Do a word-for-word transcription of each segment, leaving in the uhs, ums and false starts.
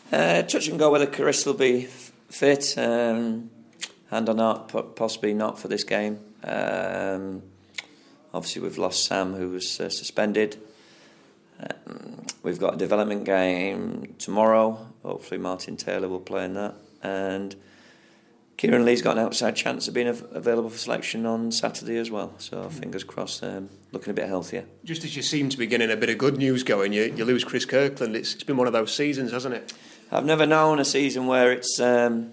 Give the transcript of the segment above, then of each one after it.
Uh, touch and go whether Chris will be f- fit. Um, hand on heart, possibly not for this game. Um, obviously, we've lost Sam, who was uh, suspended. Um, we've got a development game tomorrow. Hopefully, Martin Taylor will play in that. And Kieran Lee's got an outside chance of being av- available for selection on Saturday as well. So fingers crossed, um, looking a bit healthier. Just as you seem to be getting a bit of good news going, you, you lose Chris Kirkland. It's, it's been one of those seasons, hasn't it? I've never known a season where it's um,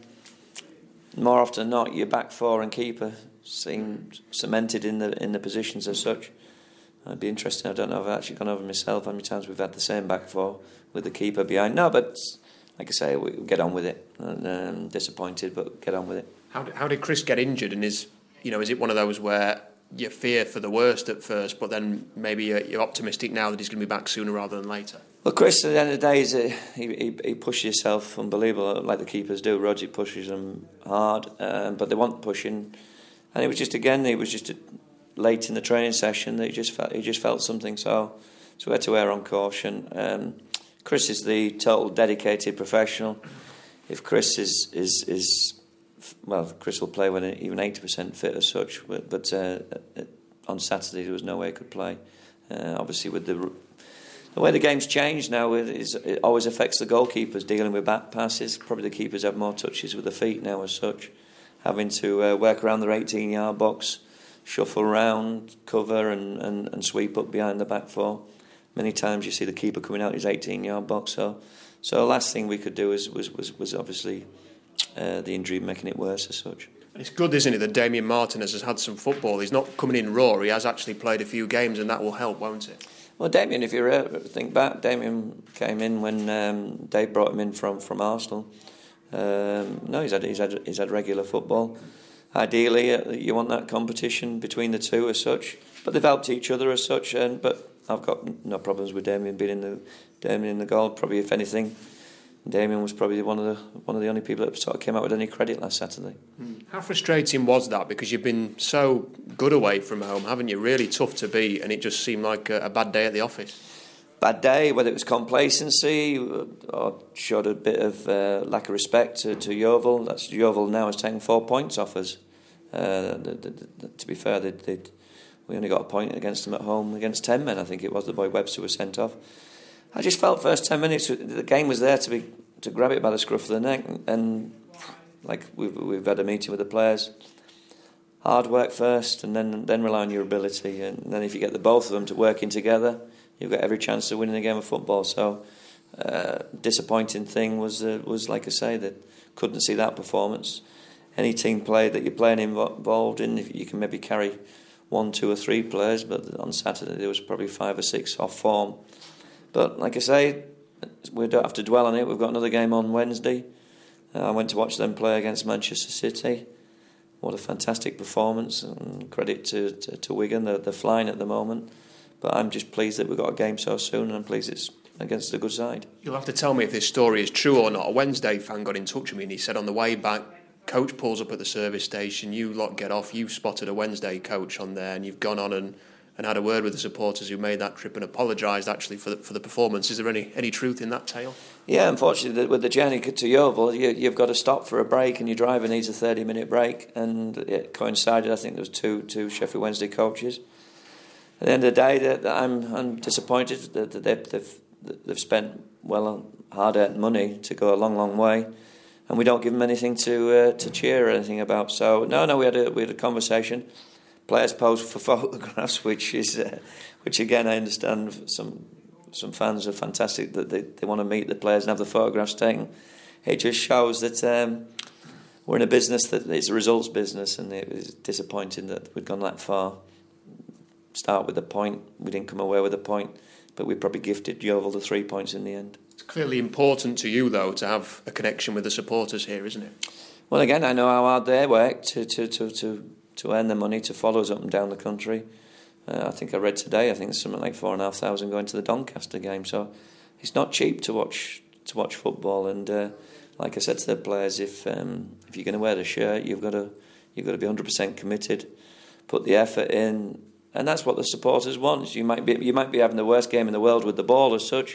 more often than not your back four and keeper seem cemented in the in the positions as such. It'd be interesting. I don't know if I've actually gone over myself how many times we've had the same back four with the keeper behind. No, but like I say, we get on with it. And, um, disappointed, but get on with it. How did, how did Chris get injured? And is you know is it one of those where you fear for the worst at first, but then maybe you're, you're optimistic now that he's going to be back sooner rather than later? Well, Chris, at the end of the day, is a, he, he he pushes himself unbelievable, like the keepers do. Roger pushes them hard, um, but they want pushing. And it was just again, it was just a, late in the training session that he just felt he just felt something. So, so we had to err on caution. Um, Chris is the total dedicated professional. If Chris is is is well, Chris will play when even eighty percent fit as such. But, but uh, on Saturday there was no way he could play. Uh, obviously, with the the way the game's changed now, it, is, it always affects the goalkeepers dealing with back passes. Probably the keepers have more touches with the feet now as such, having to uh, work around their eighteen-yard box, shuffle around, cover and, and, and sweep up behind the back four. Many times you see the keeper coming out his eighteen-yard box. So, so the last thing we could do was was was, was obviously uh, the injury making it worse as such. It's good, isn't it, that Damien Martinez has had some football. He's not coming in raw. He has actually played a few games, and that will help, won't it? Well, Damien, if you uh, think back, Damien came in when um, Dave brought him in from, from Arsenal. Um, no, he's had he's had he's had regular football. Ideally, uh, you want that competition between the two as such, but they've helped each other as such. And but I've got no problems with Damien being in the Damien in the goal. Probably, if anything, Damien was probably one of the one of the only people that sort of came out with any credit last Saturday. How frustrating was that? Because you've been so good away from home, haven't you? Really tough to beat, and it just seemed like a, a bad day at the office. Bad day, whether it was complacency or showed a bit of uh, lack of respect to, to Yeovil. That's Yeovil now has taken four points off us. Uh, the, the, the, to be fair, they'd, they'd, we only got a point against them at home against ten men. I think it was the boy Webster was sent off. I just felt first ten minutes the game was there to be to grab it by the scruff of the neck, and like we've we've had a meeting with the players. Hard work first, and then then rely on your ability, and then if you get the both of them to working together, you've got every chance of winning a game of football. So, uh, disappointing thing was uh, was like I say that couldn't see that performance. Any team play that you're playing involved in, if you can maybe carry one, two, or three players, but on Saturday there was probably five or six off form. But like I say, we don't have to dwell on it. We've got another game on Wednesday. Uh, I went to watch them play against Manchester City. What a fantastic performance, and credit to, to, to Wigan. They're, they're flying at the moment. But I'm just pleased that we've got a game so soon, and I'm pleased it's against a good side. You'll have to tell me if this story is true or not. A Wednesday fan got in touch with me and he said on the way back, coach pulls up at the service station, you lot get off, you've spotted a Wednesday coach on there, and you've gone on and, and had a word with the supporters who made that trip and apologised actually for the, for the performance. Is there any, any truth in that tale? Yeah, unfortunately, with the journey to Yeovil, you, you've got to stop for a break, and your driver needs a thirty-minute break, and it coincided. I think there was two two Sheffield Wednesday coaches. At the end of the day, that I'm I'm disappointed that they've they've, they've spent well hard-earned money to go a long, long way, and we don't give them anything to uh, to cheer or anything about. So no, no, we had a we had a conversation. Players posed for photographs, which is uh, which again I understand some. Some fans are fantastic that they, they want to meet the players and have the photographs taken. It just shows that um, we're in a business that it's a results business, and it was disappointing that we'd gone that far. Start with a point, we didn't come away with a point, but we probably gifted Yeovil the three points in the end. It's clearly important to you, though, to have a connection with the supporters here, isn't it? Well, again, I know how hard they work to to, to, to, to earn the money to follow us up and down the country. Uh, I think I read today, I think there's something like four and a half thousand going to the Doncaster game. So it's not cheap to watch to watch football. And uh, like I said to the players, if um, if you're going to wear the shirt, you've got to you've got to be one hundred percent committed, put the effort in, and that's what the supporters want. You might be you might be having the worst game in the world with the ball as such,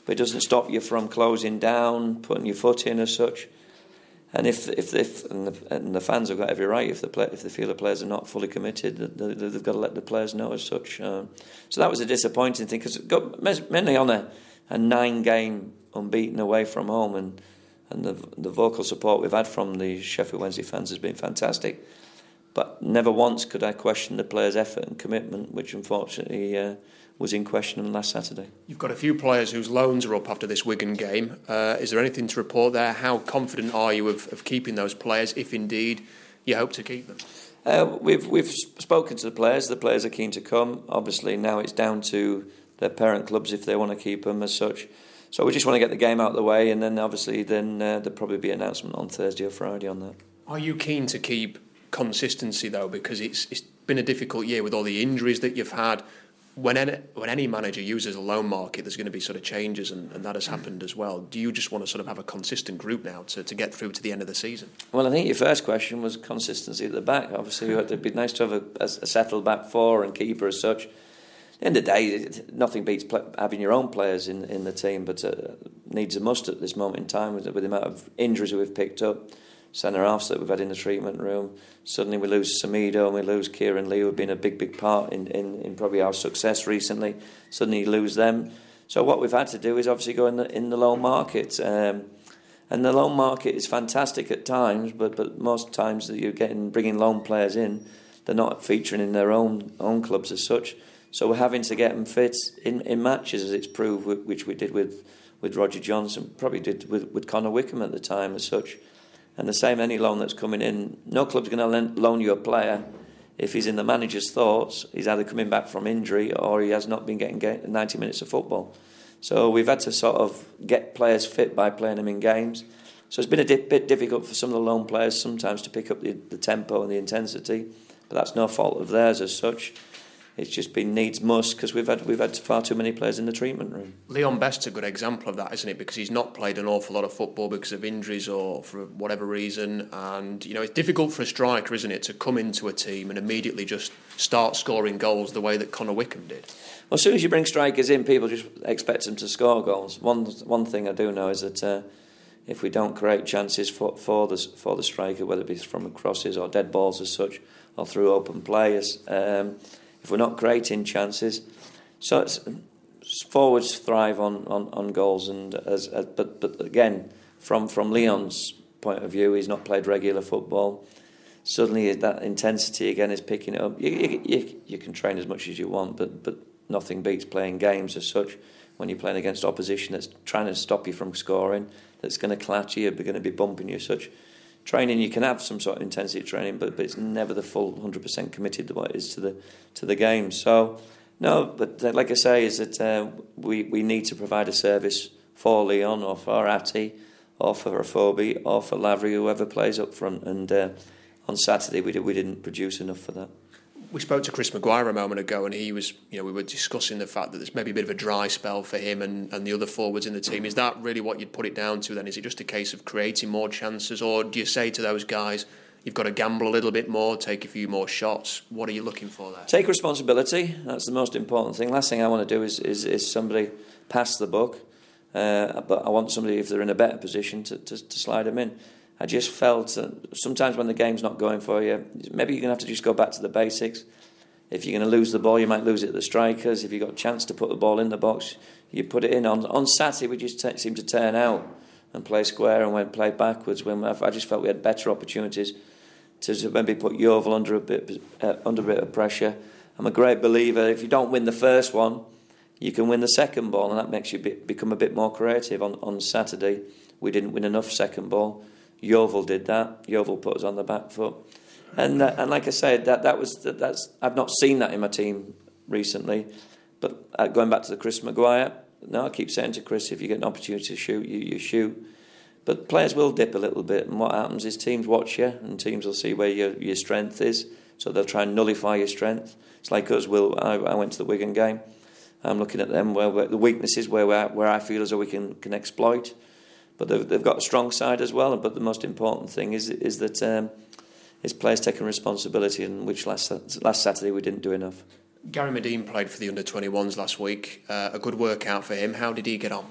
but it doesn't stop you from closing down, putting your foot in as such. And if if if and the, and the fans have got every right, if the play, if they feel the players are not fully committed, they, they've got to let the players know as such. Um, so that was a disappointing thing, because got mainly on a, a nine-game unbeaten away from home, and and the the vocal support we've had from the Sheffield Wednesday fans has been fantastic. But never once could I question the players' effort and commitment, which unfortunately uh, was in question last Saturday. You've got a few players whose loans are up after this Wigan game. Uh, is there anything to report there? How confident are you of, of keeping those players, if indeed you hope to keep them? Uh, we've we've spoken to the players. The players are keen to come. Obviously, now it's down to their parent clubs if they want to keep them as such. So we just want to get the game out of the way, and then obviously then uh, there'll probably be an announcement on Thursday or Friday on that. Are you keen to keep consistency though, because it's it's been a difficult year with all the injuries that you've had? When any, when any manager uses a loan market, there's going to be sort of changes, and, and that has happened as well. Do you just want to sort of have a consistent group now to, to get through to the end of the season? Well, I think your first question was consistency at the back. Obviously, it'd be nice to have a, a settled back four and keeper as such. At the end of the day, nothing beats play, having your own players in, in the team, but uh, needs a must at this moment in time with, with the amount of injuries that we've picked up. Centre-halves that we've had in the treatment room. Suddenly we lose Semedo and we lose Kieran Lee, who've been a big, big part in, in, in probably our success recently. Suddenly you lose them. So what we've had to do is obviously go in the, in the loan market. Um, and the loan market is fantastic at times, but, but most times that you're getting bringing loan players in, they're not featuring in their own own clubs as such. So we're having to get them fit in, in matches, as it's proved, which we did with, with Roger Johnson, probably did with, with Connor Wickham at the time as such. And the same, any loan that's coming in, no club's going to loan you a player if he's in the manager's thoughts. He's either coming back from injury or he has not been getting ninety minutes of football. So we've had to sort of get players fit by playing them in games. So it's been a di- bit difficult for some of the loan players sometimes to pick up the, the tempo and the intensity, but that's no fault of theirs as such. It's just been needs must, because we've had we've had far too many players in the treatment room. Leon Best's a good example of that, isn't it? Because he's not played an awful lot of football because of injuries or for whatever reason. And, you know, it's difficult for a striker, isn't it, to come into a team and immediately just start scoring goals the way that Connor Wickham did. Well, as soon as you bring strikers in, people just expect them to score goals. One one thing I do know is that uh, if we don't create chances for, for, the, for the striker, whether it be from crosses or dead balls as such, or through open players, um, if we're not creating chances, so it's, forwards thrive on, on, on goals, and as, as but but again, from from Leon's point of view, he's not played regular football. Suddenly, that intensity again is picking it up. You, you, you, you can train as much as you want, but but nothing beats playing games as such. When you're playing against opposition that's trying to stop you from scoring, that's going to clutch you, they're going to be bumping you as such. Training, you can have some sort of intensity training, but, but it's never the full one hundred percent committed to what it is to the to the game. So, no, but uh, like I say, is that uh, we, we need to provide a service for Leon or for Atty or for Afobe or for Lavery, whoever plays up front. And uh, on Saturday, we, did, we didn't produce enough for that. We spoke to Chris Maguire a moment ago, and he was, you know, we were discussing the fact that there's maybe a bit of a dry spell for him and, and the other forwards in the team. Is that really what you'd put it down to then? Is it just a case of creating more chances, or do you say to those guys, you've got to gamble a little bit more, take a few more shots? What are you looking for there? Take responsibility. That's the most important thing. Last thing I want to do is is, is somebody pass the buck, uh, but I want somebody, if they're in a better position, to, to, to slide them in. I just felt that sometimes when the game's not going for you, maybe you're going to have to just go back to the basics. If you're going to lose the ball, you might lose it at the strikers. If you've got a chance to put the ball in the box, you put it in. On on Saturday, we just t- seemed to turn out and play square and went play backwards. When I just felt we had better opportunities to maybe put Yeovil under a bit uh, under a bit of pressure. I'm a great believer, if you don't win the first one, you can win the second ball, and that makes you be, become a bit more creative. On, on Saturday, we didn't win enough second ball. Yeovil did that. Yeovil put us on the back foot. And uh, and like I said, that that was that, that's I've not seen that in my team recently. But uh, going back to the Chris Maguire, no, I keep saying to Chris, if you get an opportunity to shoot, you, you shoot. But players will dip a little bit, and what happens is teams watch you, and teams will see where your your strength is, so they'll try and nullify your strength. It's like us. Will I, I went to the Wigan game. I'm looking at them where, where the weaknesses where where, where I feel as though we can can exploit. But they've, they've got a strong side as well. But the most important thing is is that um, is players taking responsibility, and which last last Saturday we didn't do enough. Gary Medine played for the under twenty-ones last week. Uh, a good workout for him. How did he get on?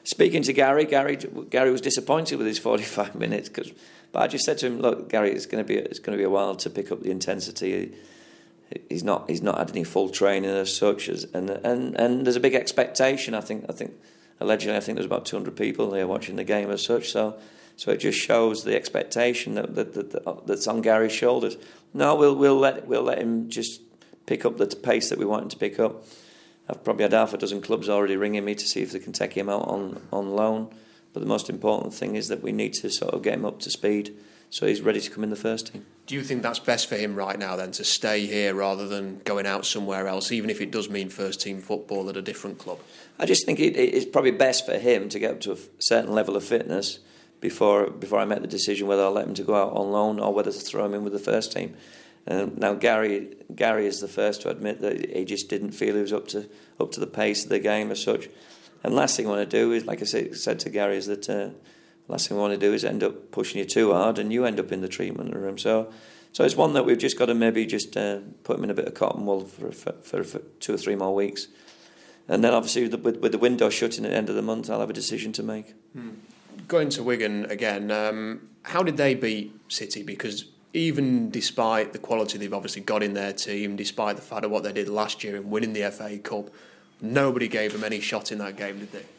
speaking to Gary, Gary Gary was disappointed with his forty-five minutes, cause, but I just said to him, look, Gary, it's going to be it's going to be a while to pick up the intensity. He's not he's not had any full training as such, as, and and and there's a big expectation. I think I think allegedly I think there's about two hundred people there watching the game as such. So so it just shows the expectation that, that, that that's on Gary's shoulders. No, we'll we'll let we'll let him just pick up the pace that we want him to pick up. I've probably had half a dozen clubs already ringing me to see if they can take him out on, on loan. But the most important thing is that we need to sort of get him up to speed so he's ready to come in the first team. Do you think that's best for him right now then, to stay here rather than going out somewhere else, even if it does mean first team football at a different club? I just think it, it's probably best for him to get up to a certain level of fitness before before I make the decision whether I'll let him to go out on loan or whether to throw him in with the first team. Um, now Gary Gary is the first to admit that he just didn't feel he was up to up to the pace of the game as such. And last thing I want to do is, like I said, said to Gary, is that uh, last thing I want to do is end up pushing you too hard and you end up in the treatment room. So, so it's one that we've just got to maybe just uh, put him in a bit of cotton wool for, for, for, for two or three more weeks, and then obviously with the, with, with the window shutting at the end of the month, I'll have a decision to make. Hmm. Going to Wigan again, um, how did they beat City? Because even despite the quality they've obviously got in their team, despite the fact of what they did last year in winning the F A Cup, nobody gave them any shot in that game, did they?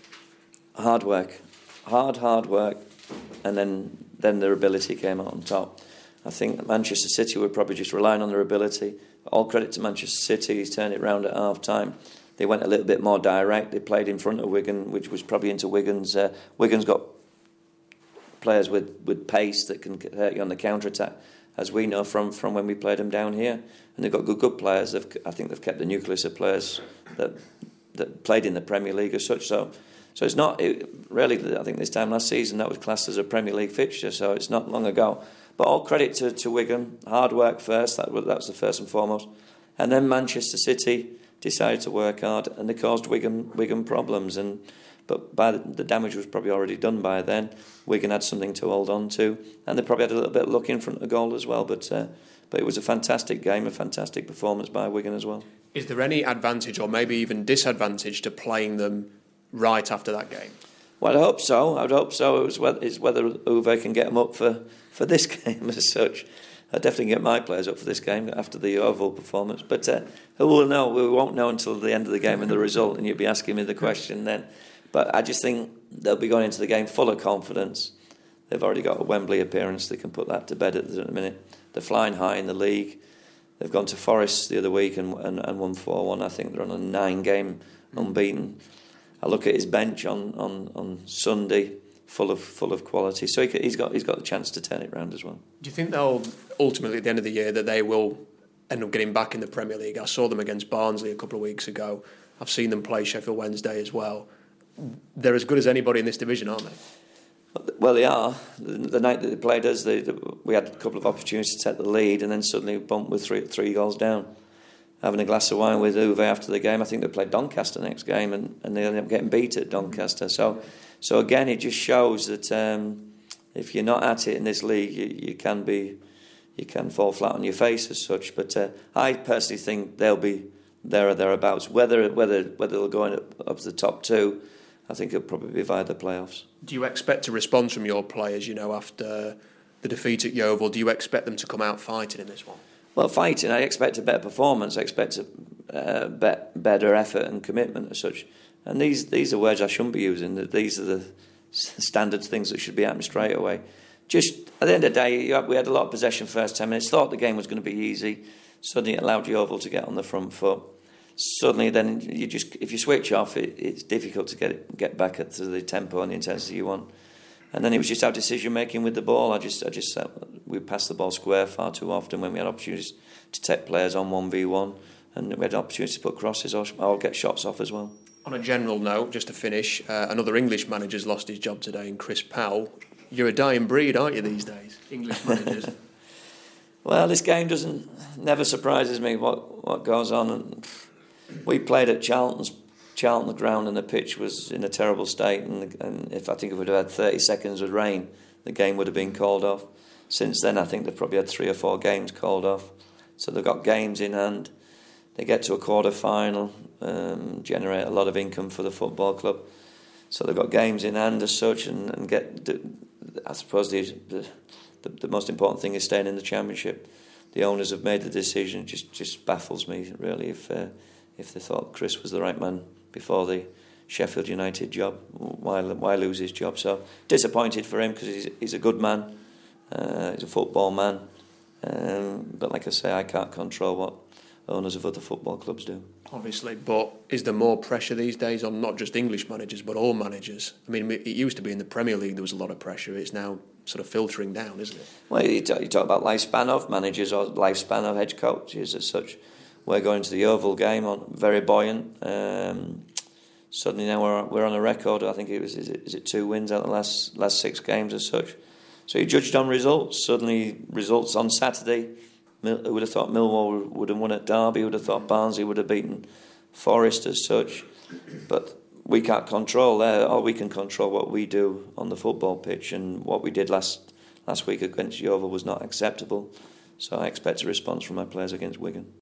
Hard work. Hard, hard work. And then, then their ability came out on top. I think Manchester City were probably just relying on their ability. All credit to Manchester City. He's turned it round at half-time. They went a little bit more direct. They played in front of Wigan, which was probably into Wigan's. Uh, Wigan's got players with, with pace that can hurt you on the counter-attack, as we know from, from when we played them down here. And they've got good good players. They've, I think they've kept the nucleus of players that that played in the Premier League as such. So so it's not it, really, I think this time last season that was classed as a Premier League fixture, so it's not long ago. But all credit to, to Wigan. Hard work first, that was, that was the first and foremost. And then Manchester City decided to work hard, and they caused Wigan Wigan problems. And But by the, the damage was probably already done by then. Wigan had something to hold on to, and they probably had a little bit of luck in front of the goal as well. But uh, but it was a fantastic game, a fantastic performance by Wigan as well. Is there any advantage or maybe even disadvantage to playing them right after that game? Well, I hope so. I would hope so. It was whether, it's whether Uwe can get them up for, for this game as such. I'd definitely get my players up for this game after the Oval performance. But uh, who will know? We won't know until the end of the game and the result, and you'll be asking me the question then. But I just think they'll be going into the game full of confidence. They've already got a Wembley appearance. They can put that to bed at the minute. They're flying high in the league. They've gone to Forest the other week and, and, and won four one. I think they're on a nine-game unbeaten. I look at his bench on, on, on Sunday, full of full of quality. So he, he's got he's got the chance to turn it round as well. Do you think they'll ultimately at the end of the year that they will end up getting back in the Premier League? I saw them against Barnsley a couple of weeks ago. I've seen them play Sheffield Wednesday as well. They're as good as anybody in this division, aren't they? Well, they are. The, the night that they played us, they, they, we had a couple of opportunities to take the lead, and then suddenly bumped with three three goals down. Having a glass of wine with Uwe after the game, I think they played Doncaster next game, and, and they ended up getting beat at Doncaster. So, so again, it just shows that um, if you're not at it in this league, you, you can be, you can fall flat on your face as such. But uh, I personally think they'll be there or thereabouts. Whether whether whether they'll go up, up to the top two, I think it'll probably be via the playoffs. Do you expect a response from your players, you know, after the defeat at Yeovil? Do you expect them to come out fighting in this one? Well, fighting, I expect a better performance. I expect a uh, be- better effort and commitment as such. And these these are words I shouldn't be using. These are the standard things that should be happening straight away. Just at the end of the day, we had a lot of possession first ten minutes. Thought the game was going to be easy. Suddenly it allowed Yeovil to get on the front foot. Suddenly, then you just if you switch off, it, it's difficult to get it, get back at to the tempo and the intensity you want. And then it was just our decision making with the ball. I just, I just, uh, we passed the ball square far too often when we had opportunities to take players on one v one, and we had opportunities to put crosses or, or get shots off as well. On a general note, just to finish, uh, another English manager's lost his job today, in Chris Powell. You're a dying breed, aren't you, these days? English managers. Well, this game doesn't never surprises me what what goes on. And we played at Charlton's. Charlton, the ground and the pitch was in a terrible state, and, and if I think if we'd have had thirty seconds of rain, the game would have been called off. Since then, I think they've probably had three or four games called off. So they've got games in hand. They get to a quarter final, um, generate a lot of income for the football club. so they've got games in hand as such, and, and get. The, I suppose the, the the the most important thing is staying in the Championship. The owners have made the decision. It just just baffles me really if uh, if they thought Chris was the right man before the Sheffield United job. Why why lose his job? So disappointed for him, because he's he's a good man. Uh, he's a football man. Um, but like I say, I can't control what owners of other football clubs do. Obviously, but is there more pressure these days on not just English managers but all managers? I mean, it used to be in the Premier League there was a lot of pressure. It's now sort of filtering down, isn't it? Well, you talk, you talk about lifespan of managers or lifespan of head coaches as such. We're going to the Oval game on very buoyant. Um, suddenly now we're we're on a record. I think it was is it, is it two wins out of the last last six games as such. So you judged on results. Suddenly results on Saturday. Who would have thought Millwall would have won at Derby? Who would have thought Barnsley would have beaten Forest as such? But we can't control that. All we can control what we do on the football pitch, and what we did last last week against Yeovil was not acceptable. So I expect a response from my players against Wigan.